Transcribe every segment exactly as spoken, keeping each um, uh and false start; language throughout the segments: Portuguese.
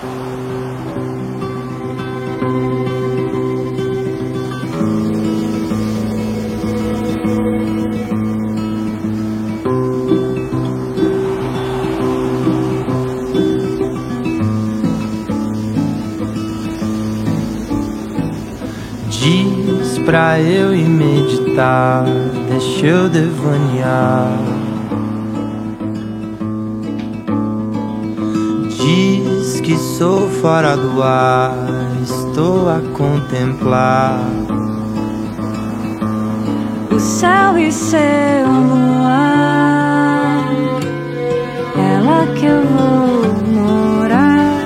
Diz pra eu ir meditar, deixa eu devanear. Diz que sou fora do ar, estou a contemplar o céu e seu luar, é lá que eu vou morar.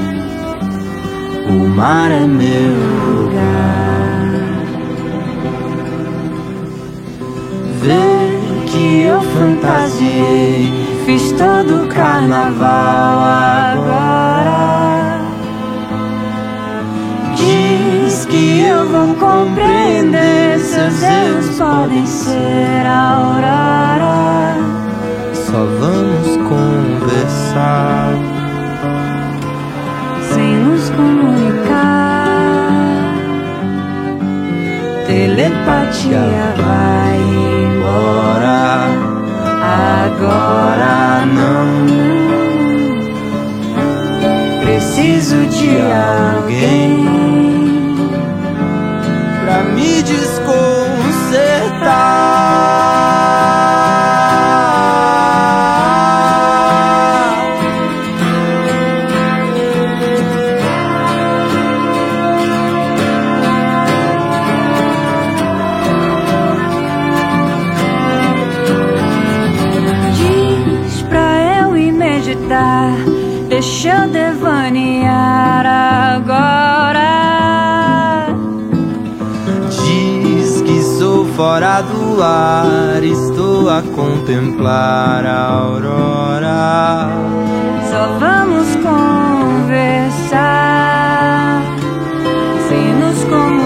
O mar é meu lugar. Vê que eu fantasiei, fiz todo o carnaval agora. Diz que eu vou compreender, seus erros podem ser a aurora. Só vamos conversar sem nos comunicar. Telepatia vai embora. Agora não. Preciso de alguém pra me desconcertar. Diz pra eu ir meditar, deixa eu devanear agora. Diz que sou fora do ar, estou a contemplar a aurora. Só vamos conversar sem nos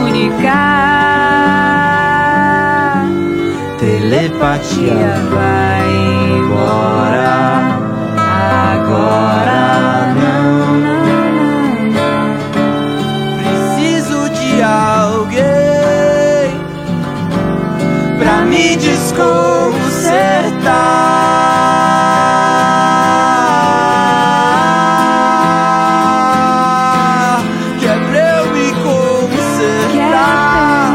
comunicar. Telepatia vai embora. Agora não, não, não. Preciso de alguém pra me desconcertar. Que é pra eu me consertar.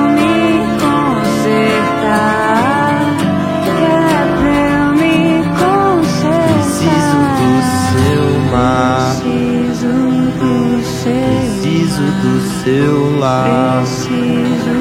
Que é pra eu me consertar. Preciso do seu mar, Preciso do seu, preciso do seu lar. preciso